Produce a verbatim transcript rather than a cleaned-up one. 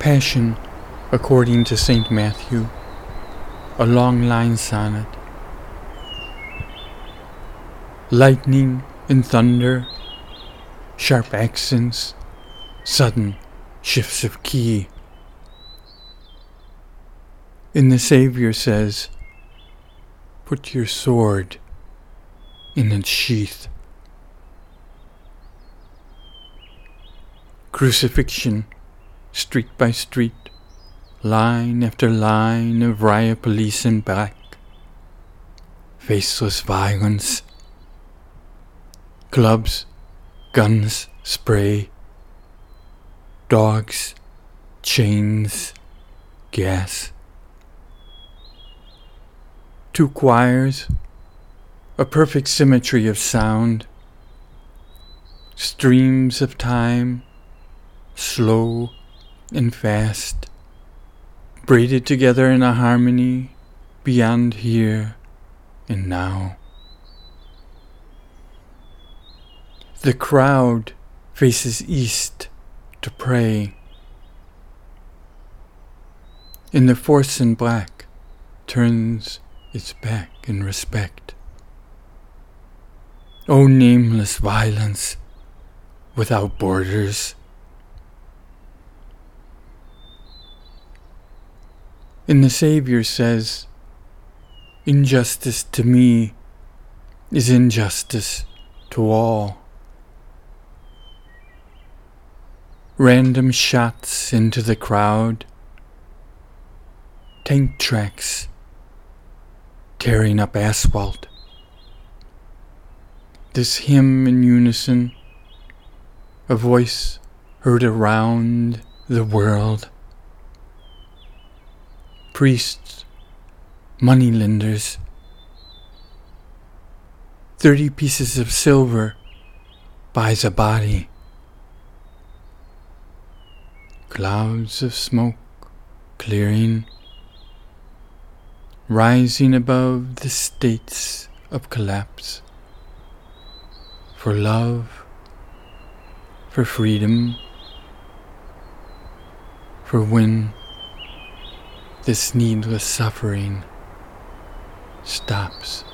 Passion, according to Saint Matthew, a long line sonnet. Lightning and thunder, sharp accents, sudden shifts of key. And the Savior says, put your sword in its sheath. Crucifixion, street by street, line after line of riot police in black. Faceless violence. Clubs, guns, spray. Dogs, chains, gas. Two choirs, a perfect symmetry of sound. Streams of time, slow and fast, braided together in a harmony beyond here and now. The crowd faces east to pray, and the force in black turns its back in respect. O nameless violence without borders. And the Savior says, injustice to me is injustice to all. Random shots into the crowd, tank tracks tearing up asphalt. This hymn in unison, a voice heard around the world. Priests, moneylenders, thirty pieces of silver buys a body. Clouds of smoke clearing, rising above the states of collapse. For love, for freedom, for when this needless suffering stops.